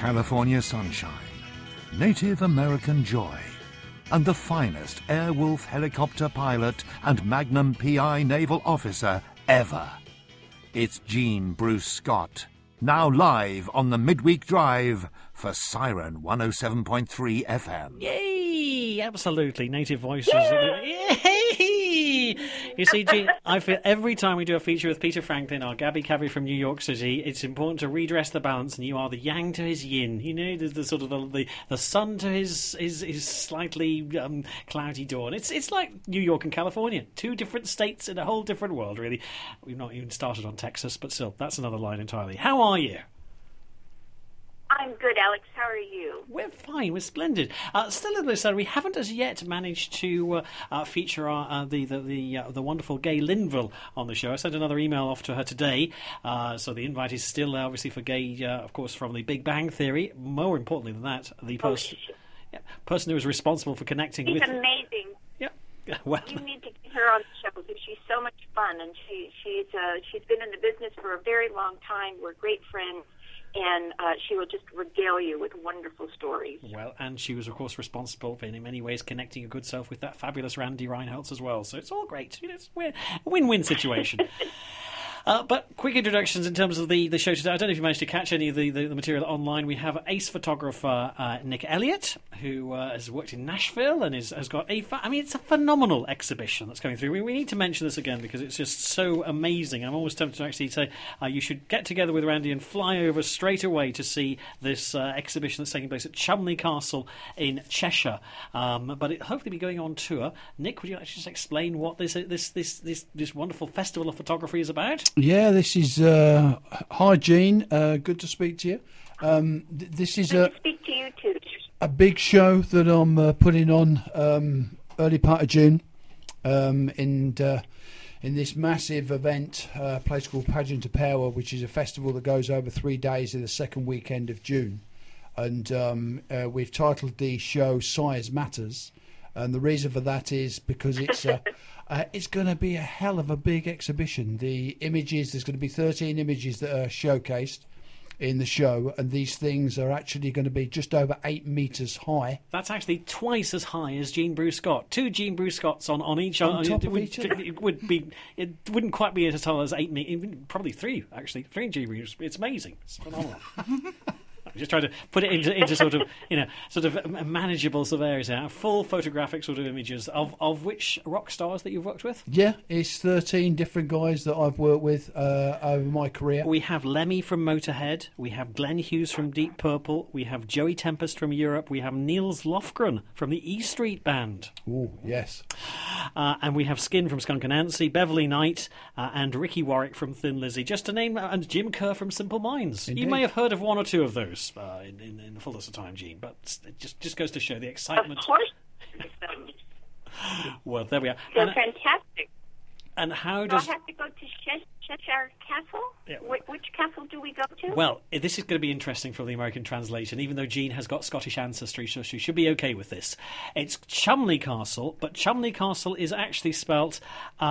California sunshine, Native American joy, and the finest Airwolf helicopter pilot and Magnum PI naval officer ever. It's Gene Bruce Scott, now live on the Midweek Drive for Siren 107.3 FM. Yay! Absolutely, Native Voices. Yay! You see, Gene, I feel every time we do a feature with Peter Franklin or Gabby Cabby from New York City, it's important to redress the balance, and you are the yang to his yin. You know, the sort of the sun to his slightly cloudy dawn. It's like New York and California, two different states in a whole different world, really. We've not even started on Texas, but still, that's another line entirely. How are you? I'm good, Alex. How are you? We're fine. We're splendid. Still a little bit sad. We haven't as yet managed to feature the wonderful Gay Linville on the show. I sent another email off to her today, so the invite is still obviously for Gay, of course, from The Big Bang Theory. More importantly than that, the person who was responsible for connecting She's with. amazing. Yeah. Well, you need to get her on the show because she's so much fun, and she's been in the business for a very long time. We're great friends. And she will just regale you with wonderful stories. Well, and she was, of course, responsible for, in many ways, connecting your good self with that fabulous Randy Reinholtz as well. So it's all great. It's a win-win situation. But quick introductions in terms of the show today. I don't know if you managed to catch any of the material online. We have ace photographer Nick Elliott, who has worked in Nashville and has got it's a phenomenal exhibition that's going through. We need to mention this again because it's just so amazing. I'm almost tempted to actually say you should get together with Randy and fly over straight away to see this exhibition that's taking place at Cholmondeley Castle in Cheshire. But it'll hopefully be going on tour. Nick, would you like to just explain what this wonderful festival of photography is about? Yeah, this is... hi, Gene. Good to speak to you. This is Good to speak to you, too. a big show that I'm putting on early part of June in this massive event, a place called Pageant of Power, which is a festival that goes over 3 days in the second weekend of June. And we've titled the show Size Matters. And the reason for that is because it's going to be a hell of a big exhibition. The images, there's going to be 13 images that are showcased in the show, and these things are actually going to be just over 8 metres high. That's actually twice as high as Gene Bruce Scott. 2 Gene Bruce Scotts on each. On top of each other. It wouldn't quite be as tall as 8 metres. Probably 3, actually. 3 Gene Bruce. It's amazing. It's phenomenal. I'm just trying to put it into sort of manageable sort of areas now. Full photographic sort of images of which rock stars that you've worked with? Yeah, it's 13 different guys that I've worked with over my career. We have Lemmy from Motorhead. We have Glenn Hughes from Deep Purple. We have Joey Tempest from Europe. We have Niels Lofgren from the E Street Band. Oh, yes. And we have Skin from Skunk Anansie, Beverly Knight, and Ricky Warwick from Thin Lizzy. Just to name, and Jim Kerr from Simple Minds. Indeed. You may have heard of one or two of those in the fullness of time, Gene, but it just goes to show the excitement. Of course. Well, there we are. They're fantastic. And how Do does... I have to go to Cheshire Castle? Yeah. Which castle do we go to? Well, this is going to be interesting for the American translation, even though Jean has got Scottish ancestry, so she should be okay with this. It's Cholmondeley Castle, but Cholmondeley Castle is actually spelt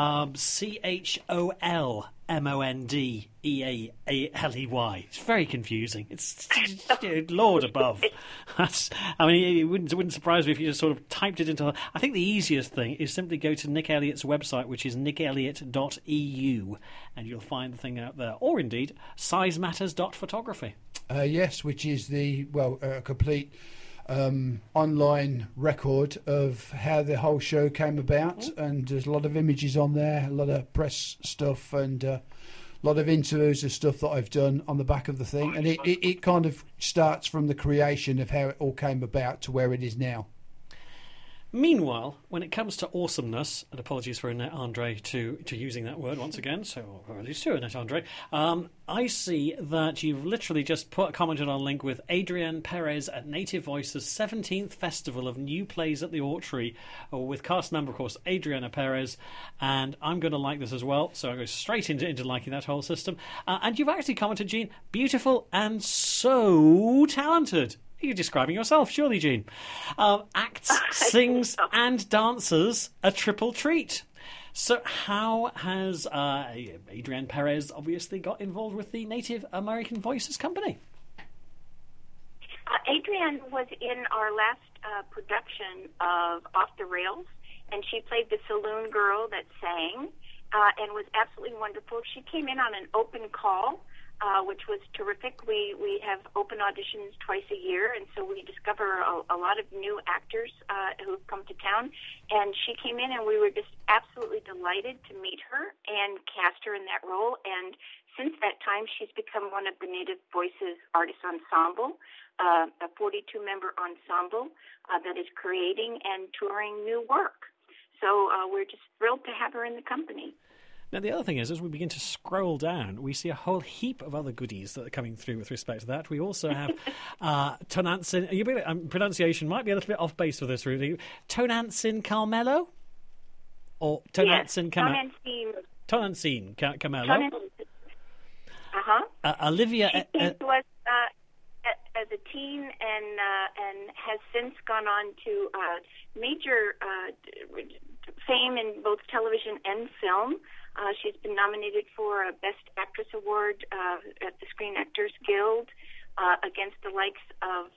CHOLMONDEALEY. It's very confusing. It's Lord above. It wouldn't surprise me if you just sort of typed it into... I think the easiest thing is simply go to Nick Elliott's website, which is nickelliott.eu, and you'll find the thing out there. Or indeed, sizematters.photography. Yes, which is a complete online record of how the whole show came about, and there's a lot of images on there, a lot of press stuff, and a lot of interviews of stuff that I've done on the back of the thing, and it kind of starts from the creation of how it all came about to where it is now. Meanwhile, when it comes to awesomeness, and apologies for Annette Andre to using that word once again, or at least to Annette Andre, I see that you've literally just commented on a link with Adrienne Perez at Native Voices' 17th Festival of New Plays at the Oratory, with cast member, of course, Adriana Perez, and I'm going to like this as well, so I go straight into liking that whole system. And you've actually commented, Gene, beautiful and so talented. You're describing yourself, surely, Gene. Acts, sings, and dances, a triple treat. So how has Adrienne Perez obviously got involved with the Native American Voices Company? Adrienne was in our last production of Off the Rails, and she played the saloon girl that sang and was absolutely wonderful. She came in on an open call, which was terrific. We have open auditions twice a year, and so we discover a lot of new actors who've come to town. And she came in, and we were just absolutely delighted to meet her and cast her in that role. And since that time, she's become one of the Native Voices Artist Ensemble, a 42-member ensemble that is creating and touring new work. So we're just thrilled to have her in the company. Now, the other thing is, as we begin to scroll down, we see a whole heap of other goodies that are coming through with respect to that. We also have Tonantzin. Pronunciation might be a little bit off base for this, really. Tonantzin Carmelo? Or Tonantzin Carmelo? Tonantzin Carmelo. Olivia. She came to us as a teen and has since gone on to major fame in both television and film. She's been nominated for a Best Actress Award at the Screen Actors Guild against the likes of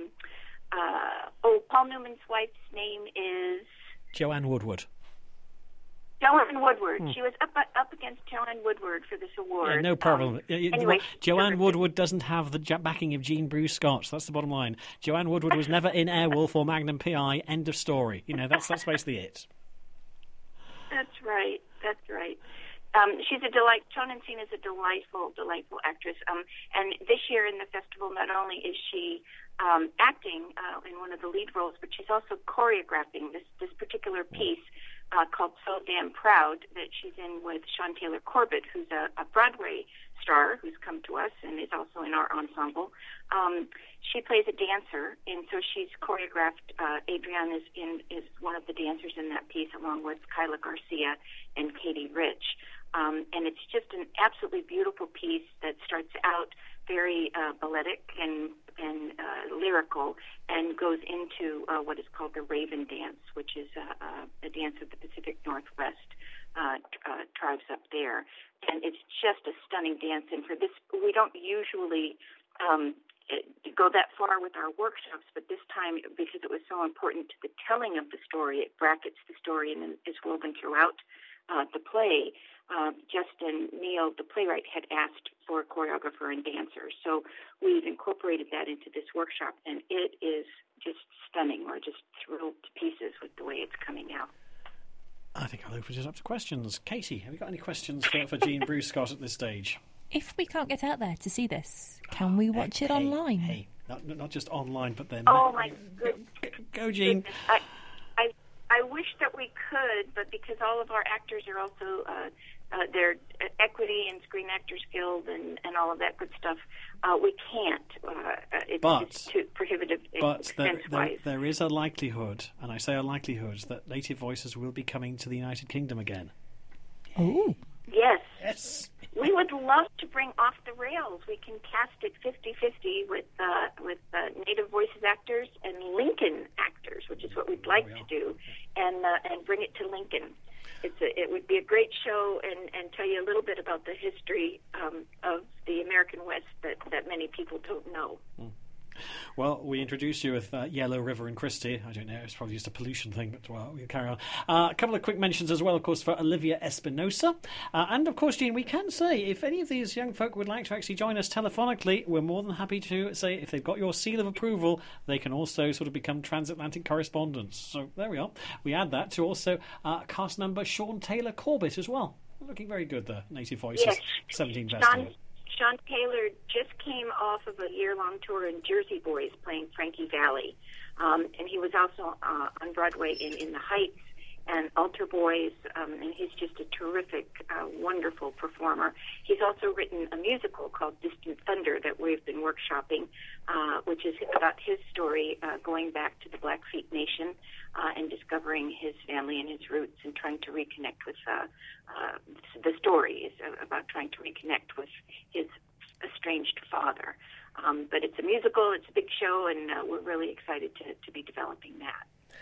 Paul Newman's wife's name is Joanne Woodward. Joanne Woodward. She was up against Joanne Woodward for this award. Yeah, no problem. Anyway, Joanne Woodward doesn't have the backing of Jean Bruce Scott. That's the bottom line. Joanne Woodward was never in Airwolf or Magnum PI. End of story. That's basically it. That's right. She's a delight. Tonantzin is a delightful actress. And this year in the festival, not only is she acting in one of the lead roles, but she's also choreographing this particular piece called So Damn Proud that she's in with Sean Taylor Corbett, who's a Broadway star who's come to us and is also in our ensemble. She plays a dancer, and so she's choreographed. Adrienne is one of the dancers in that piece, along with Kyla Garcia and Katie Rich. And it's just an absolutely beautiful piece that starts out very balletic and lyrical, and goes into what is called the Raven Dance, which is a dance of the Pacific Northwest tribes up there. And it's just a stunning dance. And for this, we don't usually go that far with our workshops, but this time, because it was so important to the telling of the story, it brackets the story and is woven throughout the play. Justin Neal, the playwright, had asked for a choreographer and dancer. So we've incorporated that into this workshop, and it is just stunning. We're just thrilled to pieces with the way it's coming out. I think I'll open it up to questions. Katie, have you got any questions for Jean Bruce Scott at this stage? If we can't get out there to see this, can we watch it online? Hey, not just online, but then... Oh, my goodness. Go, Jean. I wish that we could, but because all of our actors are also... their equity and Screen Actors Guild and all of that good stuff, we can't. It's too prohibitive expense-wise. There is a likelihood, and I say a likelihood, that Native Voices will be coming to the United Kingdom again. Oh. Yes. We would love to bring Off the Rails. We can cast it 50-50 with Native Voices actors and Lincoln actors, which is what we'd like to do, and bring it to Lincoln. It would be a great show and tell you a little bit about the history of the American West that many people don't know. Well, we introduced you with Yellow River and Christie. I don't know, it's probably just a pollution thing, but well, we'll carry on. A couple of quick mentions as well, of course, for Olivia Espinosa. And, of course, Jean, we can say, if any of these young folk would like to actually join us telephonically, we're more than happy to say, if they've got your seal of approval, they can also sort of become transatlantic correspondents. So there we are. We add that to also cast member Sean Taylor Corbett as well. Looking very good there, Native Voices, yes. 17 Festival. Sean Taylor just came off of a year-long tour in Jersey Boys playing Frankie Valli. And he was also on Broadway in The Heights and Altar Boys, and he's just a terrific, wonderful performer. He's also written a musical called Distant Thunder that we've been workshopping, which is about his story going back to the Blackfeet Nation and discovering his family and his roots and trying to reconnect with the story is about trying to reconnect with his estranged father. But it's a musical, it's a big show, and we're really excited to be developing that.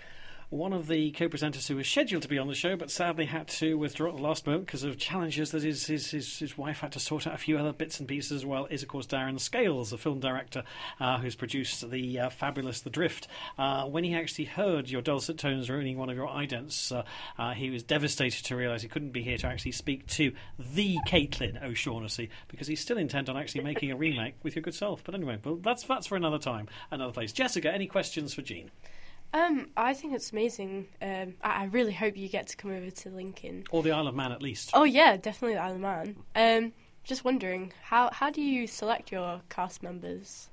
one of the co-presenters who was scheduled to be on the show, but sadly had to withdraw at the last moment because of challenges that his wife had to sort out a few other bits and pieces as well, is, of course, Darren Scales, a film director who's produced the fabulous The Drift. When he actually heard your dulcet tones ruining one of your idents, he was devastated to realise he couldn't be here to actually speak to the Caitlin O'Shaughnessy, because he's still intent on actually making a remake with your good self. But anyway, well, that's for another time, another place. Jessica, any questions for Jean? I think it's amazing. I really hope you get to come over to Lincoln. Or the Isle of Man, at least. Oh, yeah, definitely the Isle of Man. Just wondering, how do you select your cast members?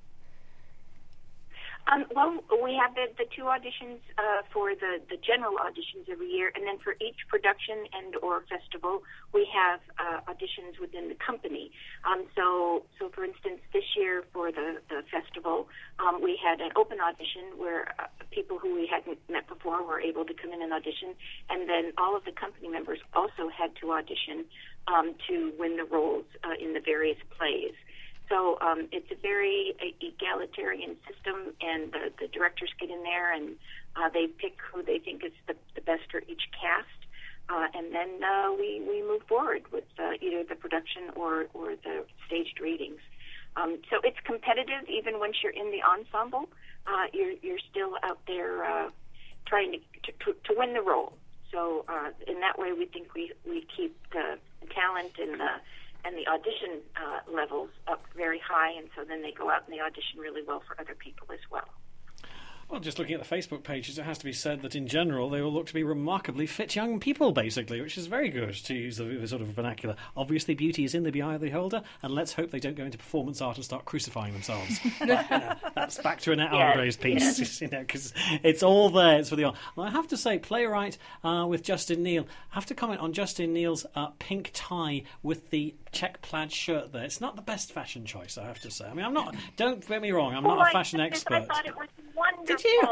Well, we have the two auditions for the general auditions every year, and then for each production and or festival, we have auditions within the company. So for instance, this year for the festival, we had an open audition where people who we hadn't met before were able to come in and audition, and then all of the company members also had to audition to win the roles in the various plays. So it's a very egalitarian system, and the directors get in there and they pick who they think is the best for each cast, and then we move forward with either the production or the staged readings. So it's competitive even once you're in the ensemble. You're still out there trying to win the role. So in that way, we think we keep the talent and the audition levels up very high, and so then they go out and they audition really well for other people as well. Well, just looking at the Facebook pages, it has to be said that in general they all look to be remarkably fit young people, basically, which is very good, to use the sort of vernacular. Obviously, beauty is in the eye of the beholder, and let's hope they don't go into performance art and start crucifying themselves. But, that's back to Annette Andre's piece, because it's all there. It's for the art. And I have to say, playwright with Justin Neal, I have to comment on Justin Neal's pink tie with the check plaid shirt there. It's not the best fashion choice, I have to say. I mean, don't get me wrong, I'm not a fashion expert. I thought it was wonderful. Did you?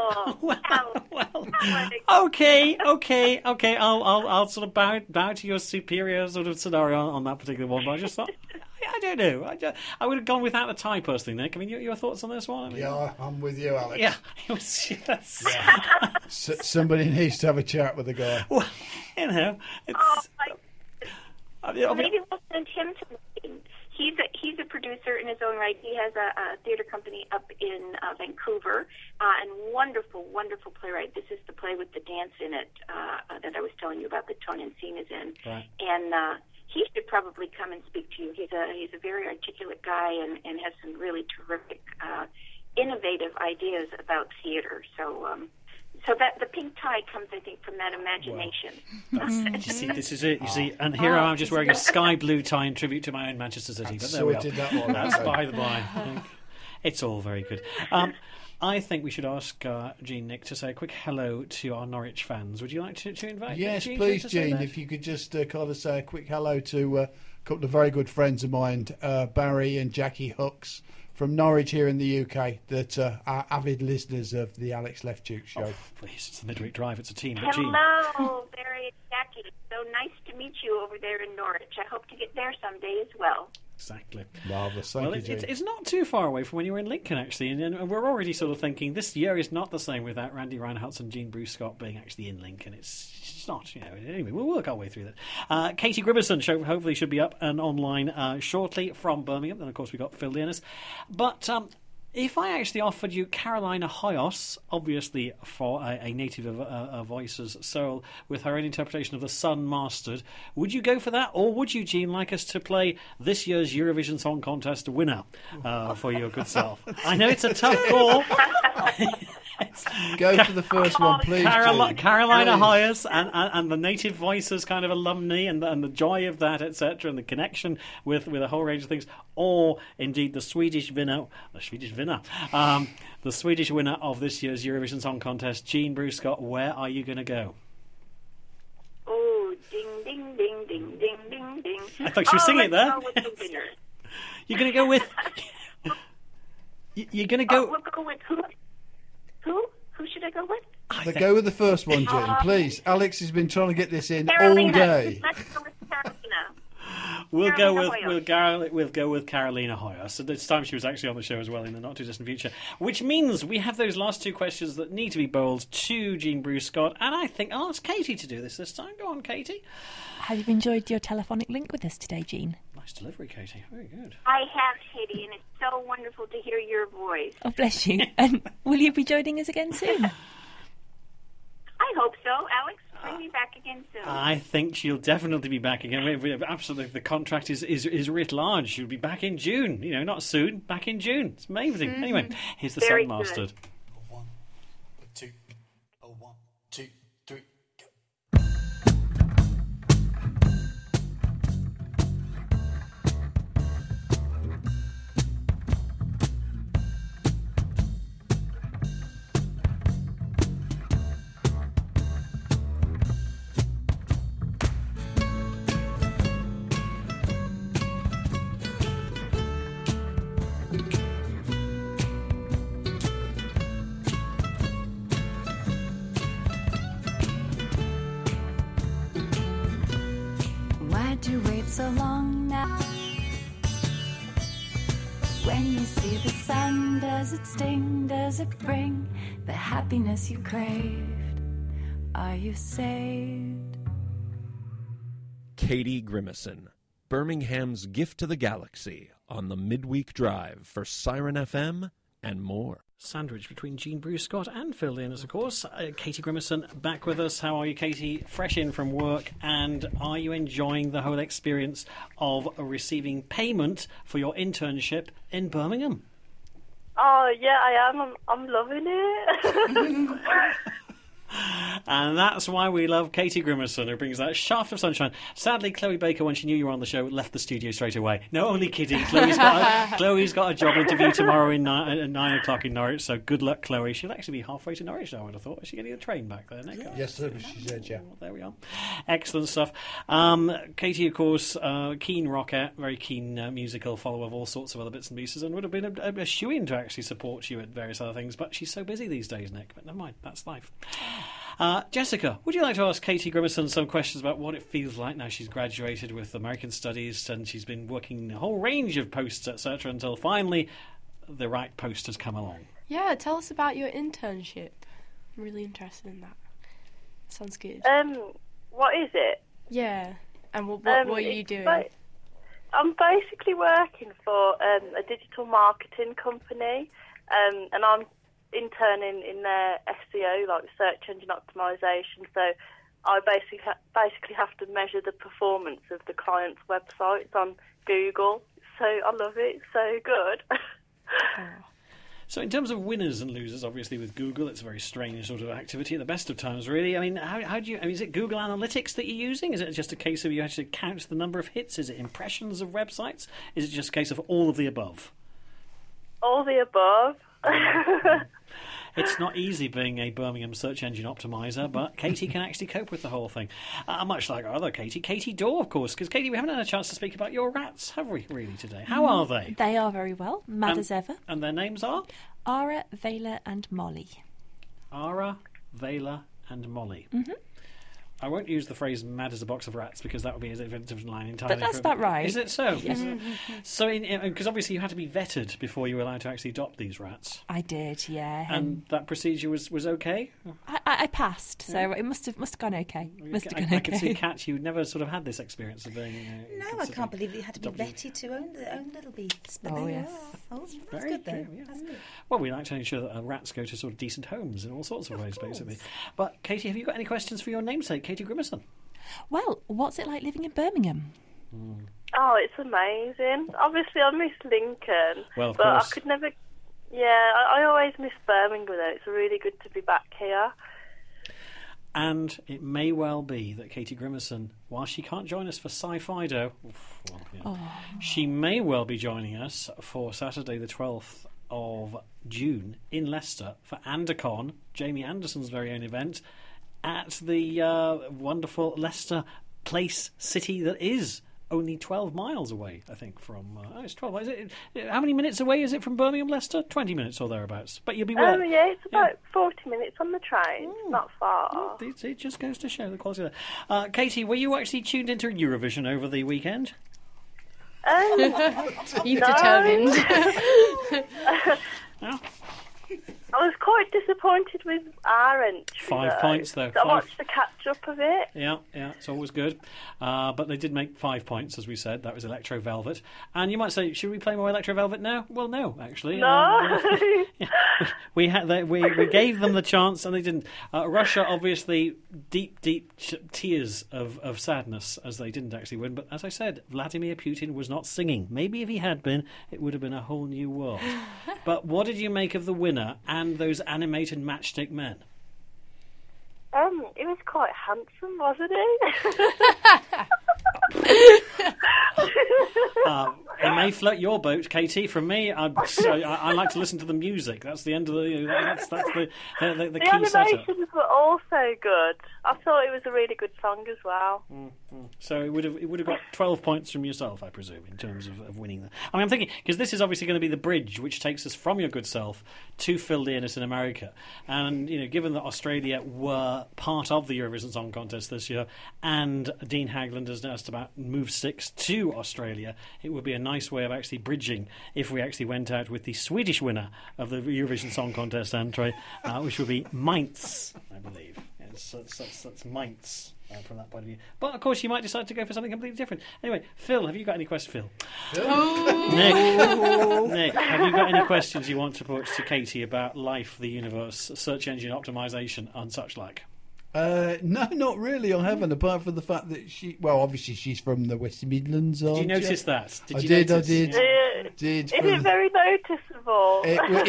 Well, okay. I'll sort of bow to your superior sort of scenario on that particular one. But I just thought, I don't know. I would have gone without the tie personally, Nick. I mean, your thoughts on this one? I mean, yeah, I'm with you, Alex. Yeah, somebody needs to have a chat with the guy. Well, it's. Maybe we'll send him to me. He's a producer in his own right. He has a theater company up in Vancouver, and wonderful playwright. This is the play with the dance in it that I was telling you about that Tonantzin is in. Right. And he should probably come and speak to you. He's a very articulate guy and has some really terrific, innovative ideas about theater. So that the pink tie comes, I think, from that imagination. You see, this is it. You see, and here I'm just wearing a sky blue tie in tribute to my own Manchester City. But there we are. That's by the by. It's all very good. I think we should ask Jean Nick to say a quick hello to our Norwich fans. Would you like to invite? Yes, Jean, please, Jean. If you could just kind of say a quick hello to a couple of very good friends of mine, Barry and Jackie Hooks, from Norwich here in the UK, that are avid listeners of the Alex Lefchuk show. Oh, please, it's the Midweek Drive, it's a team. Hello, Barry and Jackie. So nice to meet you over there in Norwich. I hope to get there someday as well. Exactly. Marvellous. Thank you, Jean. It's not too far away from when you were in Lincoln, actually, and we're already sort of thinking this year is not the same without Randy Reinholtz and Jean Bruce Scott being actually in Lincoln. It's not, anyway, we'll work our way through that. Katie Griberson show hopefully should be up and online shortly from Birmingham. Then, of course, we've got Phil Dearness. But if I actually offered you Carolina Hoyos, obviously for a native of Voices Soul, with her own interpretation of The Sun Mastered, would you go for that? Or would you, Jean, like us to play this year's Eurovision Song Contest winner for your good self? I know it's a tough call. Go for the first one, please. Carolina Hoyos and the Native Voices kind of alumni and the joy of that, etc., and the connection with a whole range of things, or indeed the Swedish winner of this year's Eurovision Song Contest, Jean Bruce Scott. Where are you going to go? Oh, ding, ding, ding, ding, ding, ding, ding. I thought she was singing it there. With the winner. You're going to go with. You're going to go. We'll go with who? Who should I go with? Go with the first one, Jean, please. Alex has been trying to get this in Carolina. all day. Let's go with Carolina. We'll go Carolina with Carolina Hoyer. So this time she was actually on the show as well in the not too distant future, which means we have those last two questions that need to be bowled to Jean Bruce Scott, and I think I'll ask Katie to do this time. Go on, Katie. Have you enjoyed your telephonic link with us today, Jean? Nice delivery, Katie. Very good. I have, Katie, and it's so wonderful to hear your voice. Oh, bless you. And will you be joining us again soon? I hope so. Alex, bring me back again soon. I think she'll definitely be back again. Absolutely, the contract is writ large. She'll be back in June. You know, not soon, back in June. It's amazing. Anyway, here's the Very Sound Mastered. good. 1, 2, 1, 2, 3, go. Why'd you wait so long now? When you see the sun, does it sting? Does it bring the happiness you craved? Are you saved? Katie Grimison, Birmingham's gift to the galaxy, on the midweek drive for Siren FM and more. Sandwich between Jean Bruce Scott and Phil Leonard, of course. Katie Grimison back with us. How are you, Katie? Fresh in from work, and are you enjoying the whole experience of receiving payment for your internship in Birmingham? Oh, yeah, I am. I'm loving it. And that's why we love Katie Grimison, who brings that shaft of sunshine. Sadly, Chloe Baker, when she knew you were on the show, left the studio straight away. No, only kidding. Chloe's got a job interview tomorrow at 9 o'clock in Norwich, so good luck, Chloe. She'll actually be halfway to Norwich now, I would have thought. Is she getting a train back there, Nick? Yes, sir, she said, yeah. Well, there we are. Excellent stuff. Katie, of course, keen rocker, very keen musical follower of all sorts of other bits and pieces, and would have been a shoo-in to actually support you at various other things, but she's so busy these days, Nick. But never mind, that's life. Jessica, would you like to ask Katie Grimison some questions about what it feels like now she's graduated with American Studies and she's been working a whole range of posts, etc., until finally the right post has come along? Yeah, tell us about your internship. I'm really interested in that. Sounds good. What is it? Yeah, and what are you doing? I'm basically working for a digital marketing company, and I'm interning in their SEO, like search engine optimization. So I basically have to measure the performance of the client's websites on Google. So I love it. It's so good. So in terms of winners and losers, obviously with Google, it's a very strange sort of activity at the best of times, really. I mean, how do you? I mean, is it Google Analytics that you're using? Is it just a case of you actually count the number of hits? Is it impressions of websites? Is it just a case of all of the above? All the above. It's not easy being a Birmingham search engine optimizer, but Katie can actually cope with the whole thing. Much like our other Katie Dorr, of course. Because, Katie, we haven't had a chance to speak about your rats, have we, really, today? How are they? They are very well, mad as ever. And their names are? Ara, Vela and Molly. Ara, Vela and Molly. Mm-hmm. I won't use the phrase "mad as a box of rats" because that would be a different line entirely. But that's about right. Is it so? Yes. So, because obviously you had to be vetted before you were allowed to actually adopt these rats. I did, yeah. And that procedure was okay? I passed, so it must have gone okay. I can see, Kat, you never sort of had this experience of being. No, I can't believe you had to be vetted to own little beasts. But oh yes, that's very good though. True, yeah. That's good. Well, we like to ensure that rats go to sort of decent homes in all sorts of ways, basically. But Katie, have you got any questions for your namesake, Katie Grimison? Well, what's it like living in Birmingham? Oh, it's amazing. Obviously, I miss Lincoln, well, of but course. I could never. Yeah, I always miss Birmingham. Though it's really good to be back here. And it may well be that Katie Grimison, while she can't join us for Sci-Fido, she may well be joining us for Saturday the 12th of June in Leicester for Andercon, Jamie Anderson's very own event, at the wonderful Leicester place city that is only 12 miles away, I think, from... it's 12. How many minutes away is it from Birmingham, Leicester? 20 minutes or thereabouts. But you'll be well. Oh, yeah, it's about 40 minutes on the train. It's not far. It just goes to show the quality of that. Katie, were you actually tuned into Eurovision over the weekend? You've determined. I was quite disappointed with our entry. 5 points, though. I watched the catch-up of it. Yeah, it's always good. But they did make 5 points, as we said. That was Electro Velvet. And you might say, should we play more Electro Velvet now? Well, no, actually. No. We gave them the chance, and they didn't. Russia, obviously, deep tears of sadness, as they didn't actually win. But as I said, Vladimir Putin was not singing. Maybe if he had been, it would have been a whole new world. But what did you make of the winner and those animated matchstick men? It was quite handsome, wasn't he? It may float your boat, Katie. From me, I like to listen to the music. That's the end of the. That's the key setup. The animations were also good. I thought it was a really good song as well. Mm-hmm. So it would have got 12 points from yourself, I presume, in terms of winning that. I mean, I'm thinking because this is obviously going to be the bridge which takes us from your good self to Phil Dearness in America, and given that Australia were part of the Eurovision Song Contest this year, and Dean Hagland has just about moved 6 to Australia, it would be a nice way of actually bridging if we actually went out with the Swedish winner of the Eurovision Song Contest entry, which would be Mainz, I believe. That's Mainz from that point of view. But of course, you might decide to go for something completely different. Anyway, Phil, have you got any questions, Phil? Nick, have you got any questions you want to put to Katie about life, the universe, search engine optimization, and such like? No, not really. I haven't, apart from the fact that obviously she's from the West Midlands. Did you notice that? I did. Is it very noticeable?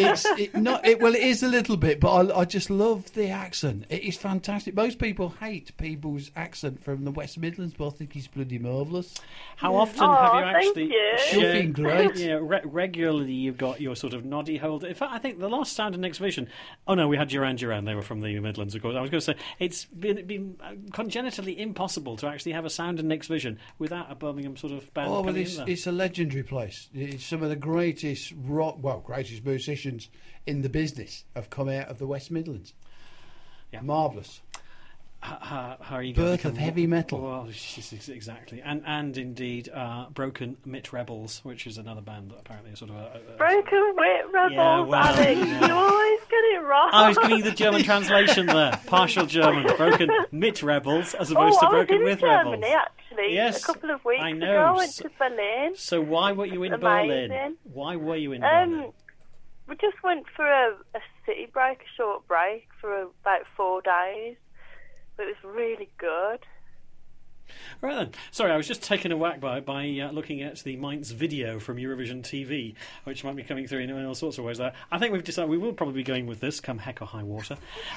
It is a little bit, but I just love the accent. It is fantastic. Most people hate people's accent from the West Midlands, but I think he's bloody marvellous. How often have you actually shared? Great. Regularly you've got your sort of noddy hold. In fact, I think the last Sound and Next Vision. Oh no, we had Duran Duran. They were from the Midlands, of course. I was going to say it's been congenitally impossible to actually have a Sound and Next Vision without a Birmingham sort of band. Oh, well, it's a legendary place. It's some of the greatest greatest musicians in the business have come out of the West Midlands. Yeah. Marvellous. How are you Birth of heavy metal. Well, exactly. And indeed, Broken Mitt Rebels, which is another band that apparently is sort of Broken Mitt Rebels, Alex. You always get it wrong. I was giving you the German translation there. Partial German. Broken Mitt Rebels as opposed to Broken with Rebels. Germany, actually. Yes, a couple of weeks I know. ago I went to Berlin. So why were you in Berlin? Why were you in Berlin? We just went for a city break, a short break for about 4 days. But it was really good. Right then. Sorry, I was just taken aback by looking at the Mainz video from Eurovision TV, which might be coming through in all sorts of ways there. I think we've decided we will probably be going with this, come heck or high water.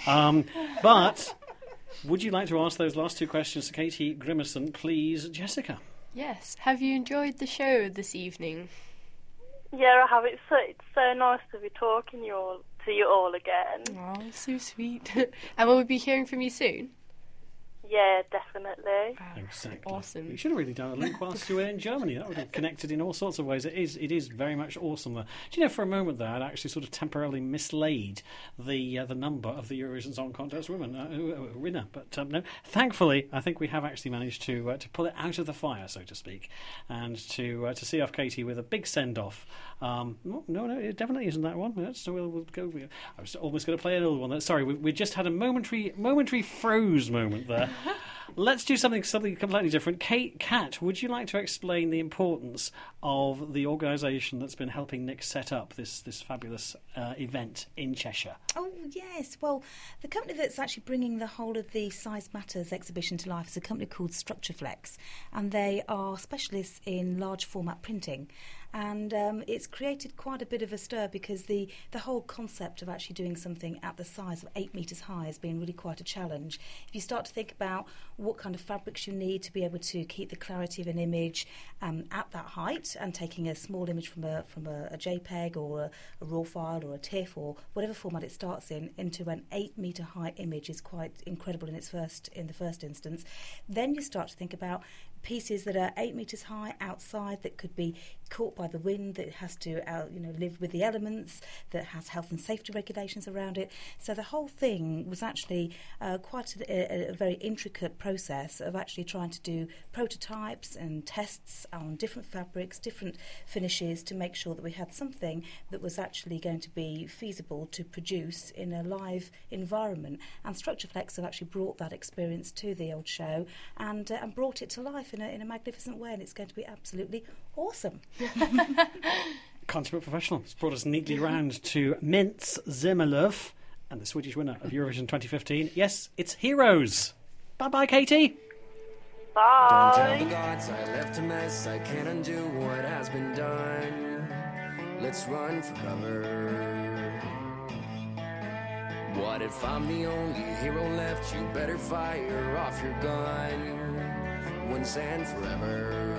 But would you like to ask those last 2 questions to Katie Grimmerson, please, Jessica? Yes. Have you enjoyed the show this evening? Yeah, I have. It's so nice to be talking to you all again. Oh, so sweet. And will we be hearing from you soon? Yeah, definitely. Exactly. Awesome. You should have really done a link whilst you were in Germany. That would have connected in all sorts of ways. It is very much awesome there. Do you know, for a moment there, I'd actually sort of temporarily mislaid the number of the Eurovision Song Contest winner. But no, thankfully, I think we have actually managed to pull it out of the fire, so to speak, and to see off Katie with a big send-off. No, it definitely isn't that one. So we'll go. I was almost going to play another one. Sorry, we just had a momentary froze moment there. Let's do something completely different. Kat, would you like to explain the importance of the organisation that's been helping Nick set up this fabulous event in Cheshire? Oh, yes. Well, the company that's actually bringing the whole of the Size Matters exhibition to life is a company called Structureflex, and they are specialists in large format printing. And it's created quite a bit of a stir because the whole concept of actually doing something at the size of 8 metres high has been really quite a challenge. If you start to think about what kind of fabrics you need to be able to keep the clarity of an image at that height, and taking a small image from a JPEG or a RAW file or a TIFF or whatever format it starts in into an 8 metre high image is quite incredible in the first instance. Then you start to think about pieces that are 8 metres high outside that could be caught by the wind, that has to live with the elements, that has health and safety regulations around it. So the whole thing was actually quite a very intricate process of actually trying to do prototypes and tests on different fabrics, different finishes, to make sure that we had something that was actually going to be feasible to produce in a live environment. And Structureflex have actually brought that experience to the old show and brought it to life in a magnificent way, and it's going to be absolutely awesome. Consummate professional. It's brought us neatly round to Mintz Zimmerlöf and the Swedish winner of Eurovision 2015. Yes, it's Heroes. Bye-bye, Katie. Bye. Don't tell the gods I left a mess. I can't undo what has been done. Let's run for cover. What if I'm the only hero left? You better fire off your gun once and forever.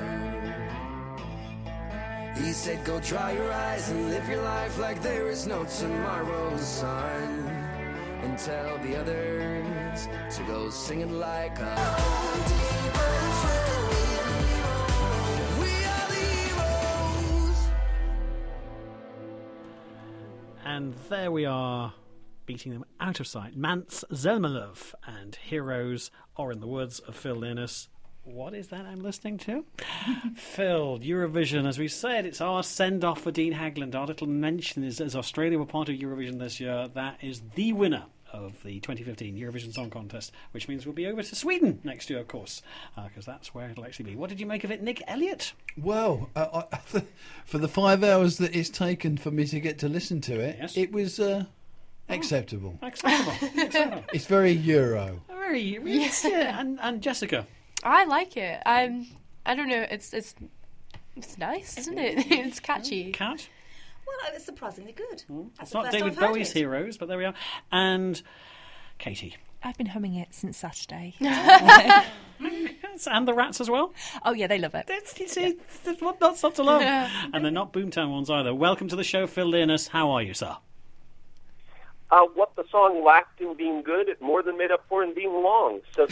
He said go dry your eyes and live your life like there is no tomorrow, son. And tell the others to go singing like a we are the heroes. And there we are, beating them out of sight. Mance Zelmerlöw and Heroes are in the Woods of Phil Linus. What is that I'm listening to? Phil, Eurovision, as we said, it's our send-off for Dean Hagland. Our little mention is, as Australia were part of Eurovision this year, that is the winner of the 2015 Eurovision Song Contest, which means we'll be over to Sweden next year, of course, because that's where it'll actually be. What did you make of it, Nick Elliott? Well, for the 5 hours that it's taken for me to get to listen to it, yes, it was acceptable. Acceptable. It's very Euro. Very, yes, yeah. And Jessica? I like it. I don't know. It's nice, isn't it? It's catchy. Cat? Well, it's surprisingly good. It's not David Bowie's Heroes, but there we are. And Katie? I've been humming it since Saturday. And the Rats as well? Oh, yeah, they love it. There's what not to love. And they're not Boomtown ones either. Welcome to the show, Phil Linus. How are you, sir? What the song lacked in being good, it more than made up for in being long. So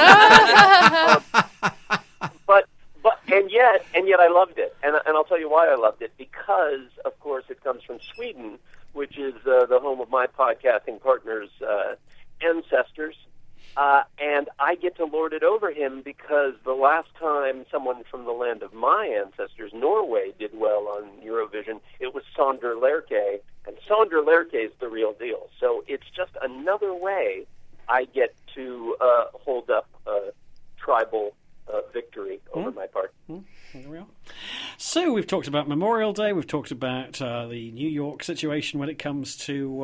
that was, but yet I loved it, and I'll tell you why I loved it. Because of course it comes from Sweden, which is the home of my podcasting partner's ancestors, and I get to lord it over him because the last time someone from the land of my ancestors, Norway, did well on Eurovision, it was Sondre Lerche. And Sondre Lerche is the real deal. So it's just another way I get to hold up a tribal victory over my party. There we are. So we've talked about Memorial Day. We've talked about the New York situation when it comes to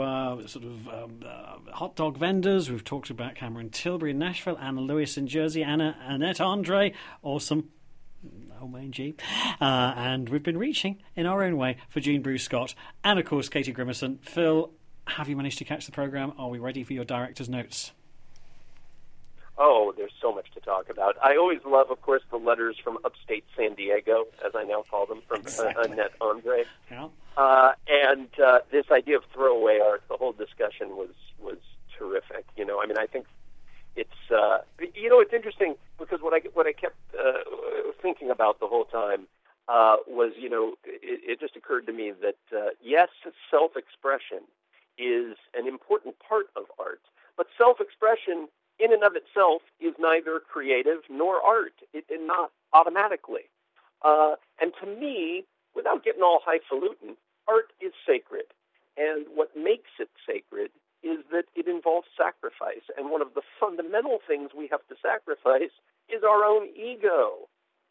hot dog vendors. We've talked about Cameron Tilbury in Nashville, Anna Lewis in Jersey, Annette Andre, awesome. Oh, my G. And we've been reaching in our own way for Jean Bruce Scott and, of course, Katie Grimmerson. Phil, have you managed to catch the programme? Are we ready for your director's notes? Oh, there's so much to talk about. I always love, of course, the letters from upstate San Diego, as I now call them, from Annette Andre. Yeah. And this idea of throwaway art, the whole discussion was terrific. I mean, I think it's it's interesting because what I kept thinking about the whole time was it just occurred to me that yes, self-expression is an important part of art, but self-expression in and of itself is neither creative nor art, not automatically. And to me, without getting all highfalutin, art is sacred, and what makes it sacred is that it involves sacrifice. And one of the fundamental things we have to sacrifice is our own ego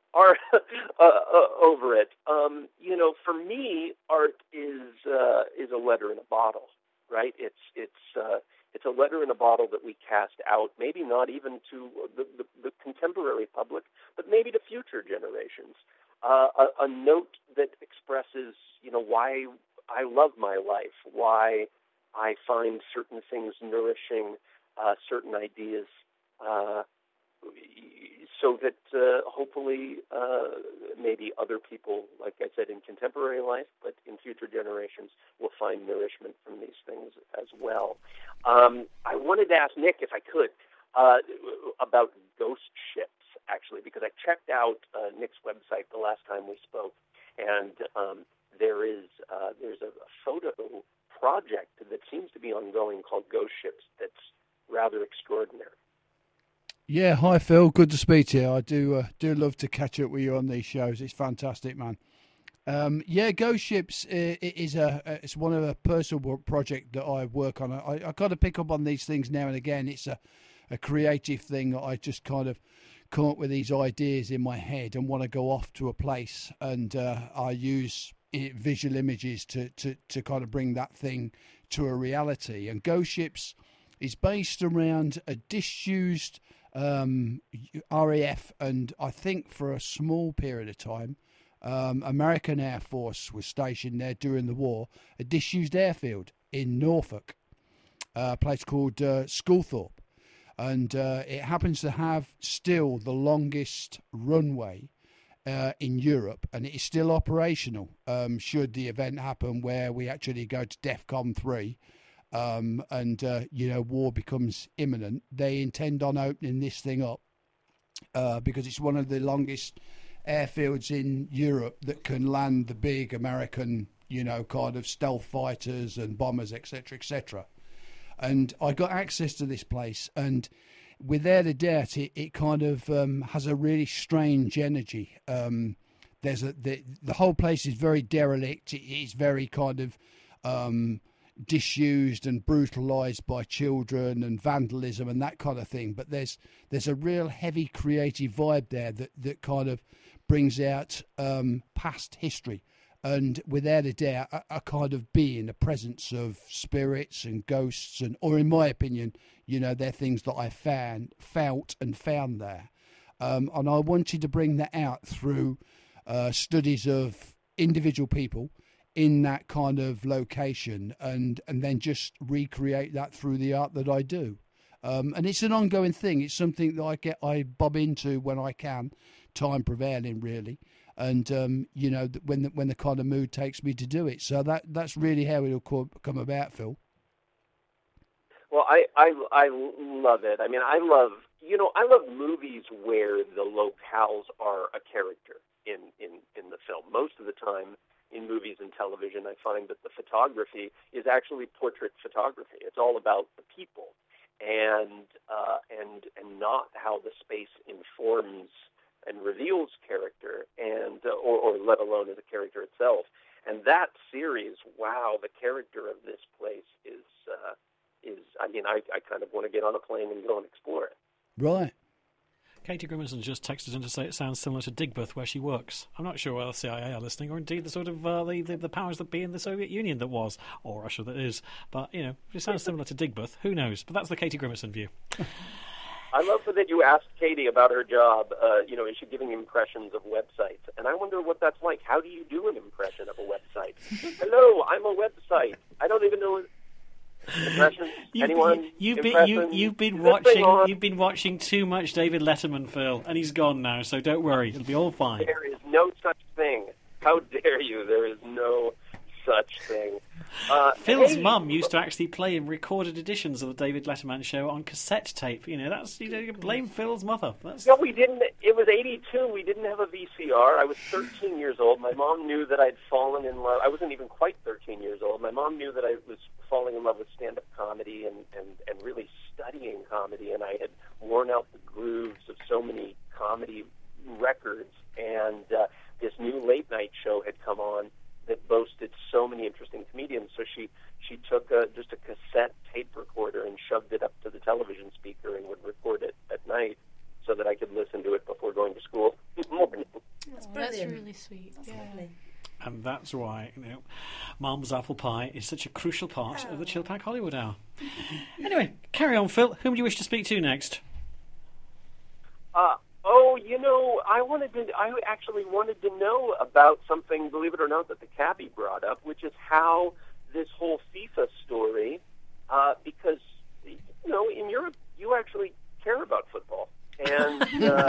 over it. For me, art is a letter in a bottle, right? It's a letter in a bottle that we cast out, maybe not even to the contemporary public, but maybe to future generations. A note that expresses, why I love my life, why I find certain things nourishing, certain ideas, so that hopefully maybe other people, like I said, in contemporary life, but in future generations, will find nourishment from these things as well. I wanted to ask Nick, if I could, about ghost ships. actually, because I checked out Nick's website the last time we spoke, and there's a photo project that seems to be ongoing called Ghost Ships that's rather extraordinary. Yeah, hi Phil, good to speak to you. I do love to catch up with you on these shows. It's fantastic, man. Ghost Ships it's one of a personal project that I work on. I kind of pick up on these things now and again. It's a creative thing that I just kind of come up with these ideas in my head and want to go off to a place, and I use visual images to kind of bring that thing to a reality. And Ghost Ships is based around a disused RAF, and I think for a small period of time, American Air Force was stationed there during the war, a disused airfield in Norfolk, a place called Sculthorpe. And it happens to have still the longest runway in Europe, and it is still operational should the event happen where we actually go to DEFCON 3 and war becomes imminent. They intend on opening this thing up because it's one of the longest airfields in Europe that can land the big American, kind of stealth fighters and bombers, etc., etc. And I got access to this place, and without a doubt, it kind of has a really strange energy. The whole place is very derelict. It is very kind of disused and brutalised by children and vandalism and that kind of thing. But there's a real heavy creative vibe there that kind of brings out past history. And without a doubt, a kind of being, a presence of spirits and ghosts, or in my opinion, they're things that I felt and found there. And I wanted to bring that out through studies of individual people in that kind of location, and then just recreate that through the art that I do. And it's an ongoing thing. It's something that I bob into when I can, time prevailing, really. And when the kind of mood takes me to do it, so that's really how it'll come about, Phil. Well, I love it. I mean, I love movies where the locales are a character in the film. Most of the time in movies and television, I find that the photography is actually portrait photography. It's all about the people and not how the space informs and reveals character, and or let alone as a character itself. And that series, wow, the character of this place is I mean, I kind of want to get on a plane and go and explore it. Right. Katie Grimmerson just texted in to say it sounds similar to Digbeth, where she works. I'm not sure whether the CIA are listening, or indeed the sort of the powers that be in the Soviet Union that was, or Russia that is. But, it sounds similar to Digbeth. Who knows? But that's the Katie Grimmerson view. I love that you asked Katie about her job. Is she giving impressions of websites? And I wonder what that's like. How do you do an impression of a website? Hello, I'm a website. I don't even know impressions. You've been watching too much David Letterman, Phil, and he's gone now. So don't worry, it'll be all fine. There is no such thing. How dare you? There is no such thing. Phil's mum used to actually play in recorded editions of the David Letterman show on cassette tape. That's blame Phil's mother. No, we didn't. It was '82. We didn't have a VCR. I was 13 years old. My mom knew that I'd fallen in love. I wasn't even quite 13 years old. My mom knew that I was falling in love with stand-up comedy and really studying comedy, and I had worn out the grooves of so many comedy records, and this new late-night show had come on that boasted so many interesting comedians. So she took just a cassette tape recorder and shoved it up to the television speaker and would record it at night so that I could listen to it before going to school in the morning. That's really sweet. That's lovely. And that's why, Mum's apple pie is such a crucial part of the Chill Pack Hollywood Hour. Anyway, carry on, Phil. Whom do you wish to speak to next? I actually wanted to know about something, believe it or not, that the cabbie brought up, which is how this whole FIFA story, because, in Europe, you actually care about football. And,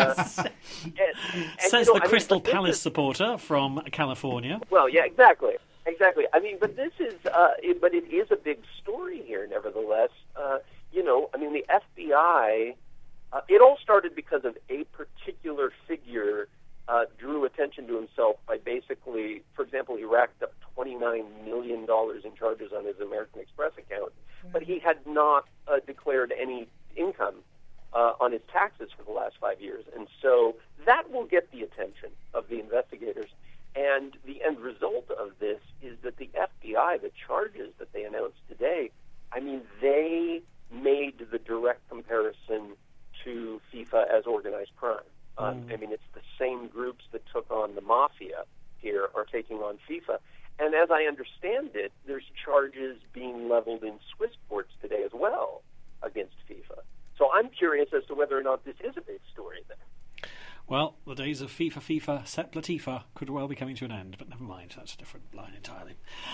says the Crystal Palace supporter from California. Well, yeah, exactly. I mean, but this is, it is a big story here, nevertheless. The FBI It all started because of a particular figure drew attention to himself by basically, for example, he racked up $29 million in charges on his American Express account, but he had not declared any income on his taxes for the last 5 years. And so that will get the attention of the investigators. And the end result of this is that the FBI, the charges that they announced today, I mean, they made the direct comparison to FIFA as organized crime. I mean, it's the same groups that took on the mafia here are taking on FIFA. And as I understand it, there's charges being leveled in Swiss courts today as well against FIFA. So I'm curious as to whether or not this is a big story then. Well, the days of FIFA, Sepp Latifa could well be coming to an end, but never mind. That's a different line entirely.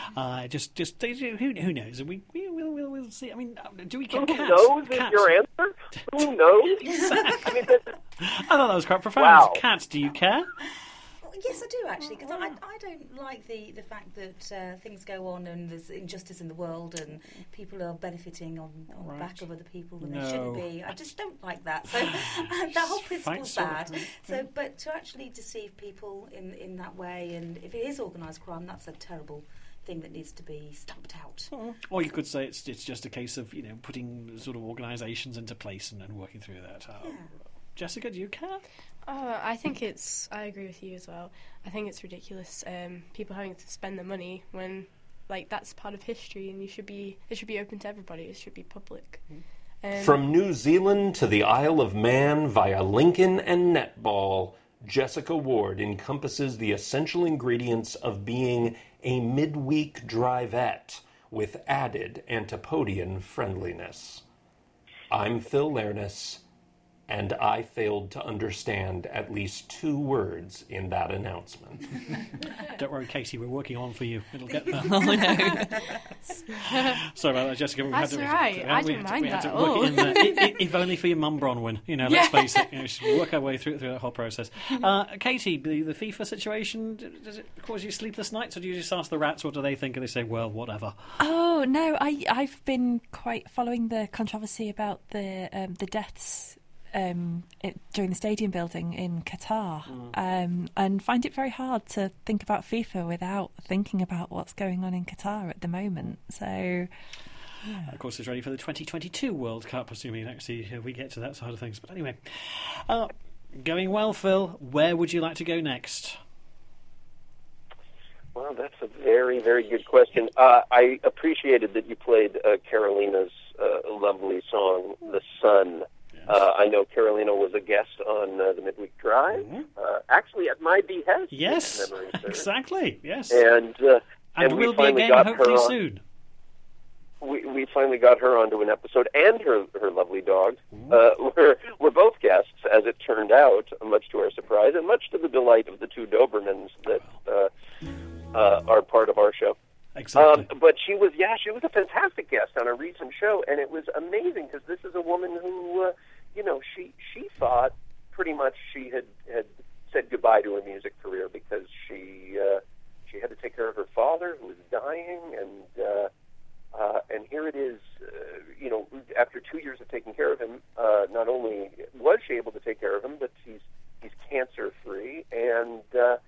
Who knows? We'll see. I mean, do we get cats? Who knows is your answer? Who knows? Exactly. I thought that was quite profound. Wow. Cats, do you care? Yes, I do actually, because I don't like the fact that things go on and there's injustice in the world and people are benefiting on the back of other people when they shouldn't be. I just don't like that. So that whole principle's bad. So, but to actually deceive people in that way, and if it is organised crime, that's a terrible thing that needs to be stamped out. Or you could say it's just a case of putting sort of organisations into place and working through that. Jessica, do you care? I agree with you as well. I think it's ridiculous, people having to spend their money when, that's part of history, and it should be open to everybody. It should be public. From New Zealand to the Isle of Man via Lincoln and netball, Jessica Ward encompasses the essential ingredients of being a midweek drivette with added Antipodean friendliness. I'm Phil Lernis, and I failed to understand at least 2 words in that announcement. Don't worry, Katie, we're working on for you. It'll get there. Oh, no. Sorry about that, Jessica. That's all right. I didn't mind that at all. If only for your mum, Bronwyn. Let's face it. Just work our way through that whole process. Katie, the FIFA situation, does it cause you sleepless nights, or do you just ask the rats what do they think and they say, well, whatever? Oh, no, I've been quite following the controversy about the deaths during the stadium building in Qatar, and find it very hard to think about FIFA without thinking about what's going on in Qatar at the moment. So, of course, it's ready for the 2022 World Cup, assuming actually we get to that side of things. But anyway, going well, Phil. Where would you like to go next? Well, that's a very, very good question. I appreciated that you played Carolina's lovely song, "The Sun." I know Carolina was a guest on the Midweek Drive, actually at my behest. Yes, exactly. Yes, and we'll be again hopefully soon. We finally got her onto an episode, and her lovely dog. We're both guests, as it turned out, much to our surprise, and much to the delight of the 2 Dobermans that are part of our show. Exactly. But she was a fantastic guest on a recent show, and it was amazing because this is a woman who, she thought pretty much she had said goodbye to her music career because she had to take care of her father who was dying, and here it is, after 2 years of taking care of him, not only was she able to take care of him, but he's cancer free, and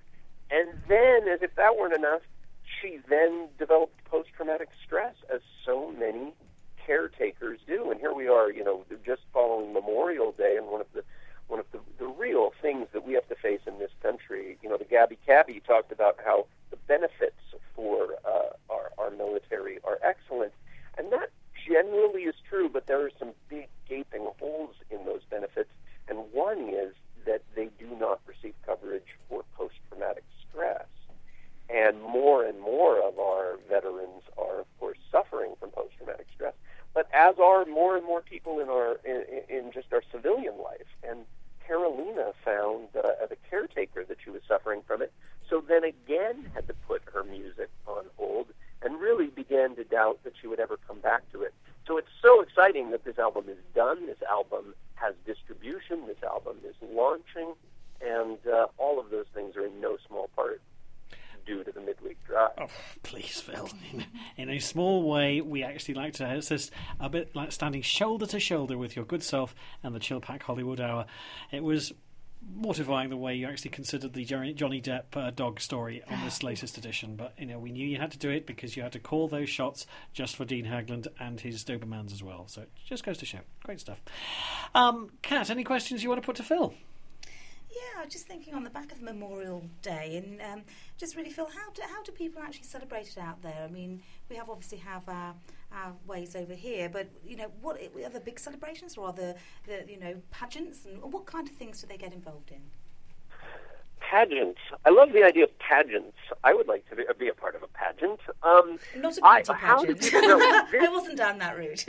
then as if that weren't enough, she then developed post-traumatic stress, as so many caretakers do. And here we are, just following Memorial Day, and one of the real things that we have to face in this country. The Gabby Cabby talked about how the benefits for our military are excellent, and that generally is true. But there are some big gaping holes in those benefits, and one is that they do not receive coverage for post-traumatic stress. And more of our veterans are, of course, suffering from post-traumatic stress, but as are more and more people in just our civilian life. And Carolina found, as a caretaker, that she was suffering from it. So then again had to put her music on hold and really began to doubt that she would ever come back to it. So it's so exciting that this album is done. This album has distribution. This album is launching, and all of those things are in no small part do to the midweek drive. Oh, please, Phil. In a small way, we actually like to assist a bit like standing shoulder to shoulder with your good self and the Chill Pack Hollywood Hour. It was mortifying the way you actually considered the Johnny Depp dog story on this latest edition, but we knew you had to do it because you had to call those shots just for Dean Hagland and his Dobermans as well. So it just goes to show. Great stuff. Kat, any questions you want to put to Phil? Yeah, I was just thinking on the back of Memorial Day, and just really, Phil, how do people actually celebrate it out there? I mean, we obviously have our ways over here, but what are the big celebrations, or are the pageants, and what kind of things do they get involved in? Pageants. I love the idea of pageants. I would like to be a part of a pageant. Not a beauty pageant. I wasn't down that route.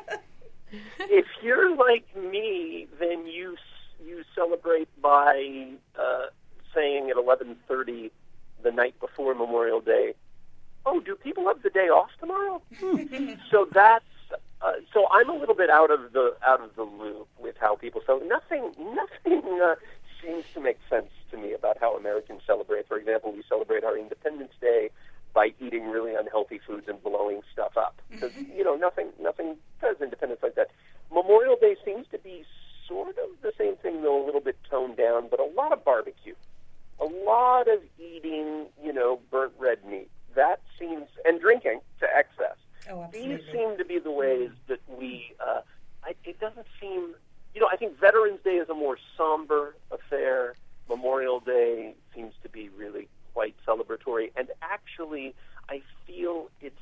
If you're like me, then you celebrate by saying at 11:30 the night before Memorial Day, "Oh, do people have the day off tomorrow?" So that's so I'm a little bit out of the loop with how people celebrate. Nothing seems to make sense to me about how Americans celebrate. For example, we celebrate our Independence Day by eating really unhealthy foods and blowing stuff up. Because nothing says independence like that. Memorial Day seems to be sort of the same thing, though a little bit toned down, but a lot of barbecue, a lot of eating, burnt red meat. That seems, and drinking to excess. Oh, absolutely. These seem to be the ways that we, it doesn't seem, I think Veterans Day is a more somber affair. Memorial Day seems to be really quite celebratory, and actually I feel it's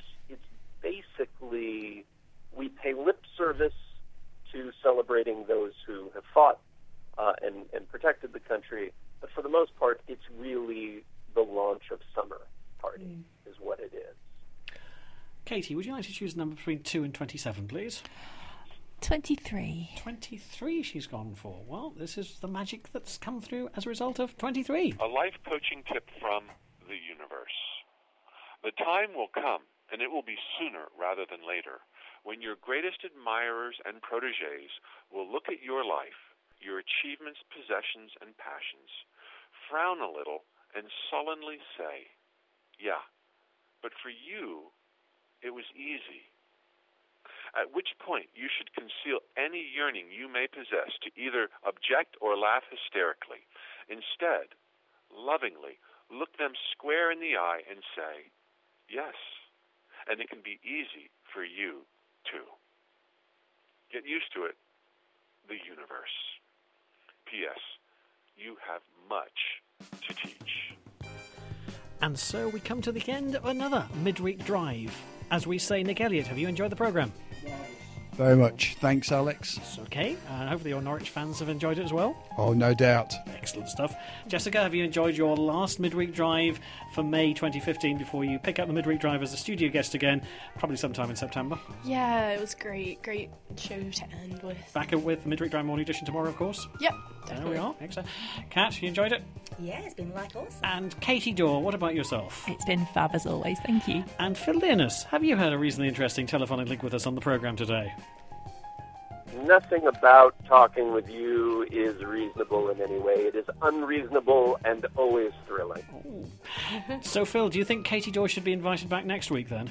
basically, we pay lip service to celebrating those who have fought and protected the country, but for the most part, it's really the launch of summer party is what it is. Katie, would you like to choose a number between 2 and 27, please? 23. 23 she's gone for. Well, this is the magic that's come through as a result of 23. A life coaching tip from the universe. The time will come, and it will be sooner rather than later, when your greatest admirers and protégés will look at your life, your achievements, possessions, and passions, frown a little, and sullenly say, "Yeah, but for you, it was easy." At which point you should conceal any yearning you may possess to either object or laugh hysterically. Instead, lovingly look them square in the eye and say, "Yes, and it can be easy for you too." Get used to it, the universe. P.S. You have much to teach. And so we come to the end of another midweek drive. As we say, Nick Elliott, have you enjoyed the programme? Very much. Thanks, Alex. It's okay. And hopefully your Norwich fans have enjoyed it as well. Oh, no doubt. Excellent stuff. Jessica, have you enjoyed your last midweek drive for May 2015 before you pick up the midweek drive as a studio guest again, probably sometime in September? Yeah, it was great. Great show to end with. Back with the midweek drive morning edition tomorrow, of course? Yep, There definitely. we are. Excellent. Kat, you enjoyed it? Yeah, it's been like awesome. And Katie Dorr, what about yourself? It's been fab as always, thank you. And Phil Learnus, have you had a reasonably interesting telephonic link with us on the programme today? Nothing about talking with you is reasonable in any way. It is unreasonable and always thrilling. So, Phil, do you think Katie Dorr should be invited back next week, then?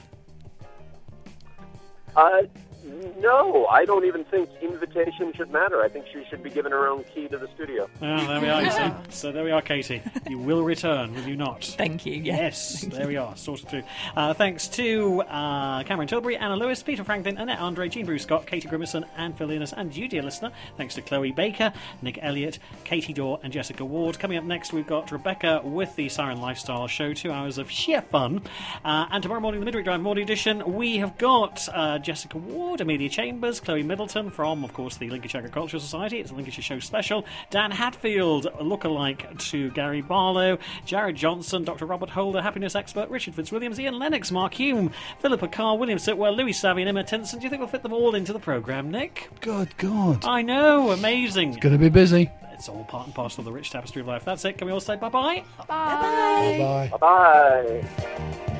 No, I don't even think invitation should matter. I think she should be given her own key to the studio. Oh, there we are, you see. So there we are, Katie. You will return, will you not? Thank you, Yes, there we are, sorted through. Thanks to Cameron Tilbury, Anna Lewis, Peter Franklin, Annette Andre, Jean Bruce Scott, Katie Grimison, Anne Philinas, and you, dear listener. Thanks to Chloe Baker, Nick Elliott, Katie Dorr, and Jessica Ward. Coming up next, we've got Rebecca with the Siren Lifestyle Show, 2 hours of sheer fun. And tomorrow morning, the Midweek Drive Morning Edition, we have got Jessica Ward, Amelia Chambers, Chloe Middleton from, of course, the Lincolnshire Agricultural Society. It's a Lincolnshire Show special. Dan Hatfield, lookalike to Gary Barlow, Jared Johnson, Dr. Robert Holder, happiness expert Richard Fitzwilliams, Ian Lennox, Mark Hume, Philippa Carr, William Sitwell, Louis Savvy, and Emma Tinson. Do you think we'll fit them all into the programme, Nick? Good God. I know, amazing. It's going to be busy. It's all part and parcel of the rich tapestry of life. That's it. Can we all say bye-bye? Bye. Bye-bye. Bye-bye.